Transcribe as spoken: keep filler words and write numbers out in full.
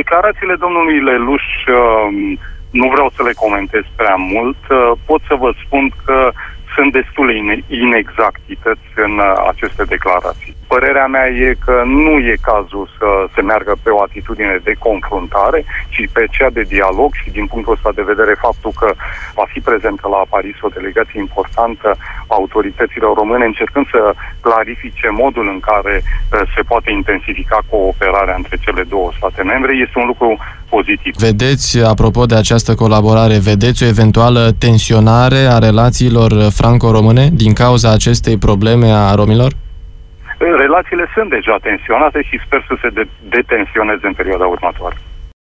declarațiile domnului Leluș nu vreau să le comentez prea mult. Pot să vă spun că sunt destule inexactități în aceste declarații. Părerea mea e că nu e cazul să se meargă pe o atitudine de confruntare, ci pe cea de dialog și din punctul ăsta de vedere faptul că va fi prezentă la Paris o delegație importantă a autorităților române încercând să clarifice modul în care se poate intensifica cooperarea între cele două state membre este un lucru pozitiv. Vedeți, apropo de această colaborare, vedeți o eventuală tensionare a relațiilor franco-române din cauza acestei probleme a romilor? Relațiile sunt deja tensionate și sper să se detensioneze în perioada următoare.